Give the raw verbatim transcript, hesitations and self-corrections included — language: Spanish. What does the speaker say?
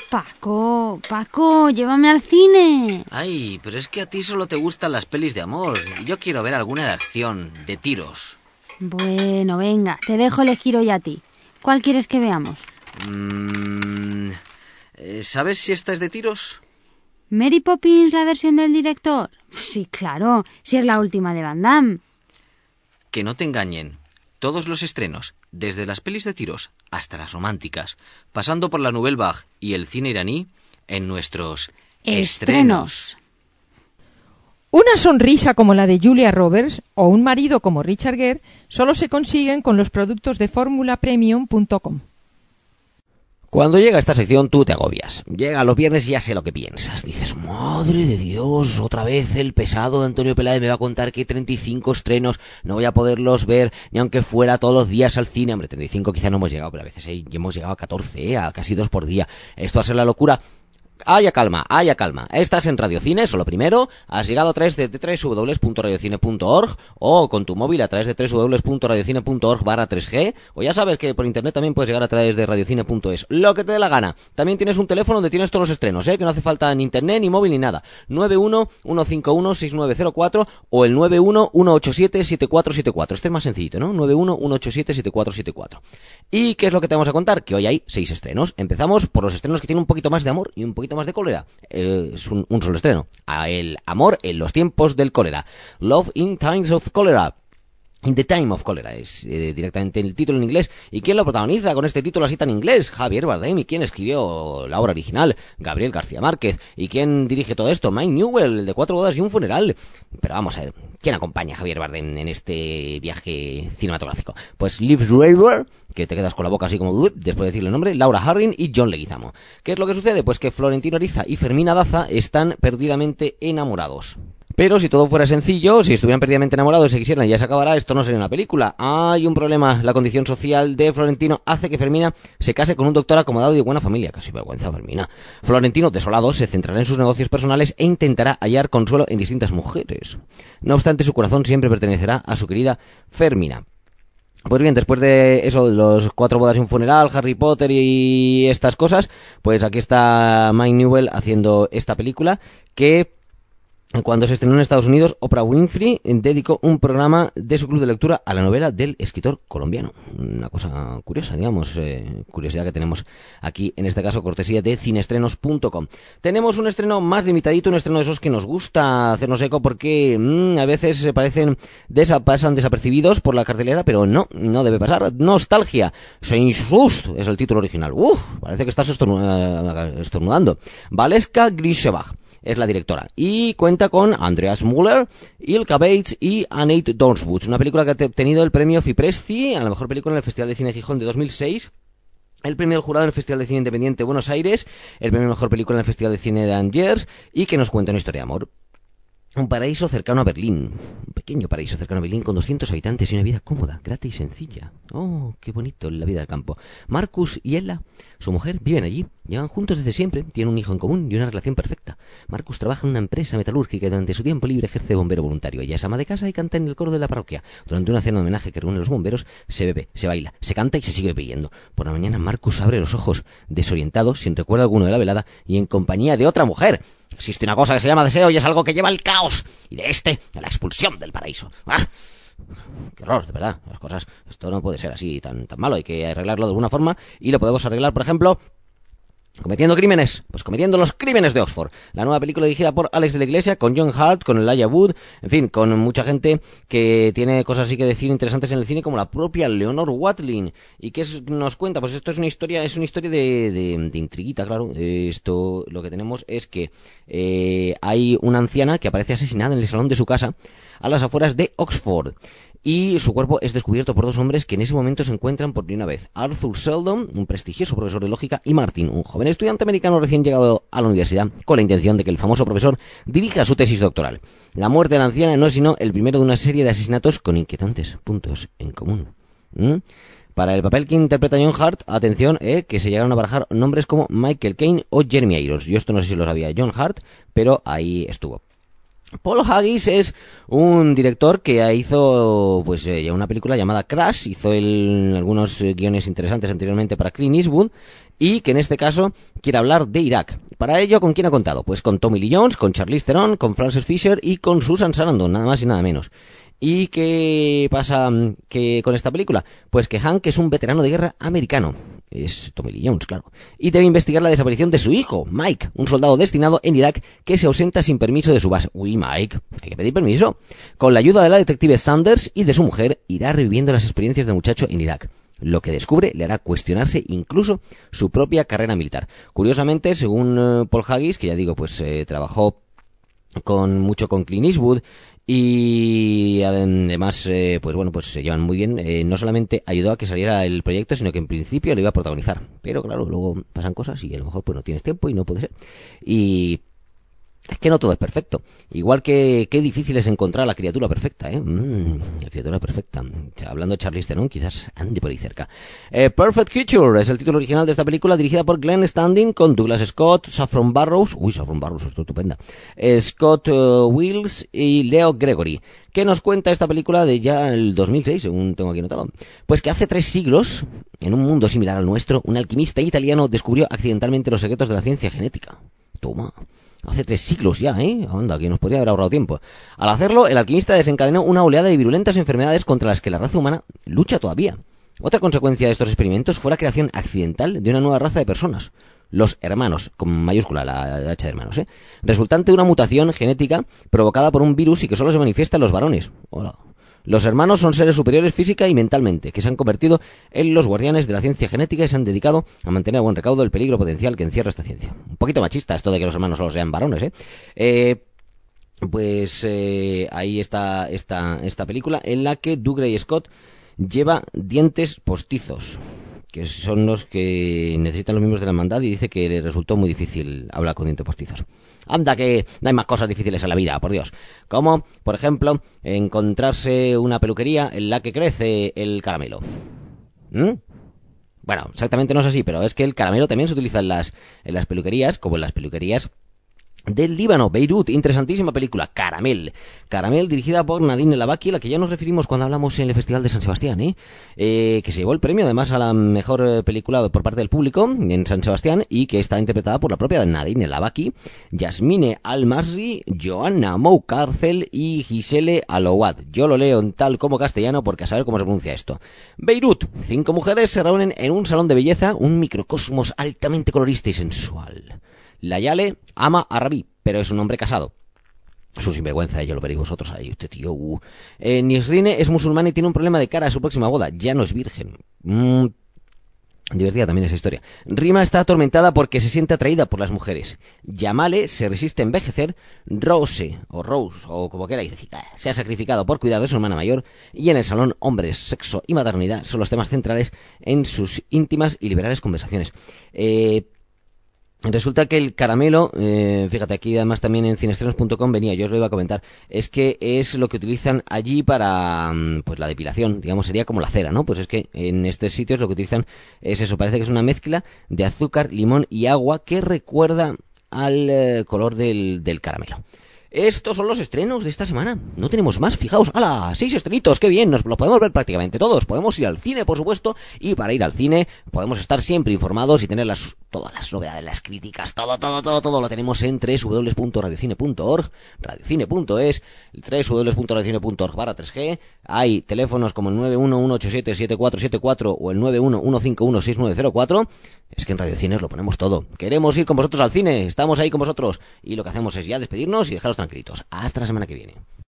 Paco, Paco, llévame al cine. Ay, pero es que a ti solo te gustan las pelis de amor. Y yo quiero ver alguna de acción, de tiros. Bueno, venga, te dejo elegir hoy a ti. ¿Cuál quieres que veamos? Mm, ¿Sabes si esta es de tiros? ¿Mary Poppins, la versión del director? Sí, claro, si es la última de Van Damme. Que no te engañen. Todos los estrenos, desde las pelis de tiros hasta las románticas, pasando por la Nouvelle Vague y el cine iraní, en nuestros estrenos. Estrenos. Una sonrisa como la de Julia Roberts o un marido como Richard Gere solo se consiguen con los productos de fórmula premium punto com. Cuando llega esta sección tú te agobias. Llega los viernes y ya sé lo que piensas. Dices, madre de Dios, otra vez el pesado de Antonio Peláez me va a contar que hay treinta y cinco estrenos, no voy a poderlos ver ni aunque fuera todos los días al cine. Hombre, treinta y cinco quizá no hemos llegado, pero a veces eh, hemos llegado a catorce, eh, a casi dos por día. Esto va a ser la locura. Haya calma, haya calma. Estás en Radiocine, eso lo primero. Has llegado a través de doble u doble u doble u punto radiocine punto org o con tu móvil a través de doble u doble u doble u punto radiocine punto org barra tres ge, o ya sabes que por internet también puedes llegar a través de radiocine punto es. Lo que te dé la gana. También tienes un teléfono donde tienes todos los estrenos, ¿eh? Que no hace falta ni internet, ni móvil, ni nada. nueve uno uno cinco uno seis nueve cero cuatro o el nueve uno uno ocho siete siete cuatro siete cuatro. Este es más sencillito, ¿no? nueve uno uno ocho siete siete cuatro siete cuatro. ¿Y qué es lo que te vamos a contar? Que hoy hay seis estrenos. Empezamos por los estrenos que tienen un poquito más de amor y un poquito más de cólera. Eh, es un, un solo estreno. A el amor en los tiempos del cólera. Love in Times of Cholera. In the Time of Cholera es eh, directamente el título en inglés. ¿Y quién lo protagoniza con este título así tan inglés? Javier Bardem. ¿Y quién escribió la obra original? Gabriel García Márquez. ¿Y quién dirige todo esto? Mike Newell, el de Cuatro bodas y un funeral. Pero vamos a ver, ¿quién acompaña a Javier Bardem en este viaje cinematográfico? Pues Liv Schreiber, que te quedas con la boca así como uh, después de decirle el nombre, Laura Harring y John Leguizamo. ¿Qué es lo que sucede? Pues que Florentino Ariza y Fermina Daza están perdidamente enamorados. Pero si todo fuera sencillo, si estuvieran perdidamente enamorados y se quisieran y ya se acabará, esto no sería una película. Hay un problema. La condición social de Florentino hace que Fermina se case con un doctor acomodado y de buena familia. Casi vergüenza, Fermina. Florentino, desolado, se centrará en sus negocios personales e intentará hallar consuelo en distintas mujeres. No obstante, su corazón siempre pertenecerá a su querida Fermina. Pues bien, después de eso, los Cuatro bodas y un funeral, Harry Potter y estas cosas, pues aquí está Mike Newell haciendo esta película que... Cuando se estrenó en Estados Unidos, Oprah Winfrey dedicó un programa de su club de lectura a la novela del escritor colombiano. Una cosa curiosa, digamos, eh, curiosidad que tenemos aquí, en este caso, cortesía de cineestrenos punto com. Tenemos un estreno más limitadito, un estreno de esos que nos gusta hacernos eco porque mmm, a veces se parecen, desa- pasan desapercibidos por la cartelera, pero no, no debe pasar. Nostalgia. Saint-Just es el título original. Uf, parece que estás estornu- estornudando. Valeska Grisebach es la directora y cuenta con Andreas Müller, Ilka Bates y Annette Dornswood. Una película que ha obtenido el premio Fipresci a la mejor película en el Festival de Cine de Gijón de dos mil seis, el premio del jurado en el Festival de Cine Independiente de Buenos Aires, el premio mejor película en el Festival de Cine de Angers y que nos cuenta una historia de amor. Un paraíso cercano a Berlín, un pequeño paraíso cercano a Berlín con doscientos habitantes y una vida cómoda, grata y sencilla. Oh, qué bonito la vida del campo. Marcus y Ella, su mujer, viven allí, llevan juntos desde siempre, tienen un hijo en común y una relación perfecta. Marcus trabaja en una empresa metalúrgica y durante su tiempo libre ejerce de bombero voluntario. Ella es ama de casa y canta en el coro de la parroquia. Durante una cena de homenaje que reúne a los bomberos, se bebe, se baila, se canta y se sigue bebiendo. Por la mañana Marcus abre los ojos, desorientado, sin recuerdo alguno de la velada y en compañía de otra mujer. Existe una cosa que se llama deseo y es algo que lleva al caos y de este a la expulsión del paraíso. ¡Ah! Qué horror, de verdad. Las cosas, esto no puede ser así tan, tan malo. Hay que arreglarlo de alguna forma y lo podemos arreglar, por ejemplo, cometiendo crímenes, pues cometiendo los crímenes de Oxford. La nueva película dirigida por Alex de la Iglesia, con John Hurt, con Elijah Wood, en fin, con mucha gente que tiene cosas así que decir interesantes en el cine, como la propia Leonor Watling. ¿Y qué es, nos cuenta? Pues esto es una historia, es una historia de, de, de intriguita, claro. Esto, lo que tenemos es que eh, hay una anciana que aparece asesinada en el salón de su casa a las afueras de Oxford. Y su cuerpo es descubierto por dos hombres que en ese momento se encuentran por primera vez. Arthur Sheldon, un prestigioso profesor de lógica, y Martin, un joven estudiante americano recién llegado a la universidad, con la intención de que el famoso profesor dirija su tesis doctoral. La muerte de la anciana no es sino el primero de una serie de asesinatos con inquietantes puntos en común. ¿Mm? Para el papel que interpreta John Hurt, atención, eh, que se llegaron a barajar nombres como Michael Caine o Jeremy Irons. Yo esto no sé si lo sabía John Hurt, pero ahí estuvo. Paul Haggis es un director que hizo pues eh, una película llamada Crash, hizo el, algunos eh, guiones interesantes anteriormente para Clint Eastwood, y que en este caso quiere hablar de Irak. Para ello, ¿con quién ha contado? Pues con Tommy Lee Jones, con Charlize Theron, con Frances Fisher y con Susan Sarandon, nada más y nada menos. ¿Y qué pasa que con esta película? Pues que Hank es un veterano de guerra americano. Es Tommy Lee Jones, claro. Y debe investigar la desaparición de su hijo, Mike, un soldado destinado en Irak que se ausenta sin permiso de su base. Uy, Mike, hay que pedir permiso. Con la ayuda de la detective Sanders y de su mujer, irá reviviendo las experiencias del muchacho en Irak. Lo que descubre le hará cuestionarse incluso su propia carrera militar. Curiosamente, según uh, Paul Haggis, que ya digo, pues eh, trabajó con mucho con Clint Eastwood, y además, eh, pues bueno, pues se llevan muy bien. Eh, no solamente ayudó a que saliera el proyecto, sino que en principio lo iba a protagonizar. Pero claro, luego pasan cosas y a lo mejor pues no tienes tiempo y no puede ser. Y es que no todo es perfecto. Igual que qué difícil es encontrar la criatura perfecta, ¿eh? Mm, la criatura perfecta. O sea, hablando de Charlize Theron, quizás ande por ahí cerca. Eh, Perfect Creature es el título original de esta película, dirigida por Glenn Standing, con Douglas Scott, Saffron Burrows, uy, Saffron Burrows, es estupenda, eh, Scott uh, Wills y Leo Gregory. ¿Qué nos cuenta esta película de ya el dos mil seis, según tengo aquí notado? Pues que hace tres siglos, en un mundo similar al nuestro, un alquimista italiano descubrió accidentalmente los secretos de la ciencia genética. Toma. Hace tres siglos ya, ¿eh? Anda, que nos podría haber ahorrado tiempo. Al hacerlo, el alquimista desencadenó una oleada de virulentas enfermedades contra las que la raza humana lucha todavía. Otra consecuencia de estos experimentos fue la creación accidental de una nueva raza de personas. Los hermanos, con mayúscula la H de hermanos, ¿eh? Resultante de una mutación genética provocada por un virus y que solo se manifiesta en los varones. Hola. Los hermanos son seres superiores física y mentalmente, que se han convertido en los guardianes de la ciencia genética y se han dedicado a mantener a buen recaudo el peligro potencial que encierra esta ciencia. Un poquito machista esto de que los hermanos solo sean varones, ¿eh? eh pues eh, ahí está esta, esta película en la que Douglas Scott lleva dientes postizos, que son los que necesitan los miembros de la hermandad, y dice que le resultó muy difícil hablar con dientes postizos. Anda, que no hay más cosas difíciles en la vida, por Dios. Como, por ejemplo, encontrarse una peluquería en la que crece el caramelo. ¿Mm? Bueno, exactamente no es así, pero es que el caramelo también se utiliza en las, en las peluquerías, como en las peluquerías del Líbano, Beirut. Interesantísima película, Caramel. Caramel, dirigida por Nadine Lavaki, a la que ya nos referimos cuando hablamos en el Festival de San Sebastián, ¿eh? Eh, que se llevó el premio además a la mejor película por parte del público en San Sebastián, y que está interpretada por la propia Nadine Lavaki, Yasmine Al-Masri, Joanna Moukarcel y Gisele Alouad. Yo lo leo en tal como castellano porque a saber cómo se pronuncia esto. Beirut. Cinco mujeres se reúnen en un salón de belleza, un microcosmos altamente colorista y sensual. Layale ama a Rabi, pero es un hombre casado. Es un sinvergüenza, ya lo veréis vosotros ahí, usted tío. Uh. Eh, Nisrine es musulmana y tiene un problema de cara a su próxima boda. Ya no es virgen. Mm. Divertida también esa historia. Rima está atormentada porque se siente atraída por las mujeres. Yamale se resiste a envejecer. Rose, o Rose, o como queráis decir, se ha sacrificado por cuidar de su hermana mayor. Y en el salón, hombres, sexo y maternidad son los temas centrales en sus íntimas y liberales conversaciones. Eh... Resulta que el caramelo, eh, fíjate, aquí además también en cinestrenos punto com venía, yo os lo iba a comentar, es que es lo que utilizan allí para, pues la depilación, digamos, sería como la cera, ¿no? Pues es que en estos sitios lo que utilizan es eso, parece que es una mezcla de azúcar, limón y agua que recuerda al eh, color del, del caramelo. Estos son los estrenos de esta semana. No tenemos más, fijaos. ¡Hala! Seis estrenitos, qué bien. Nos los podemos ver prácticamente todos. Podemos ir al cine, por supuesto. Y para ir al cine podemos estar siempre informados y tener las, todas las novedades, las críticas, todo, todo, todo, todo lo tenemos en doble u doble u doble u punto radiocine punto org, radiocine punto es, doble u doble u doble u punto radiocine punto org barra tres G. Hay teléfonos como el nueve uno uno ocho siete siete cuatro siete cuatro o el nueve uno uno cinco uno seis nueve cero cuatro. Es que en Radiocine lo ponemos todo. Queremos ir con vosotros al cine. Estamos ahí con vosotros. Y lo que hacemos es ya despedirnos y dejaros tranquilitos. Hasta la semana que viene.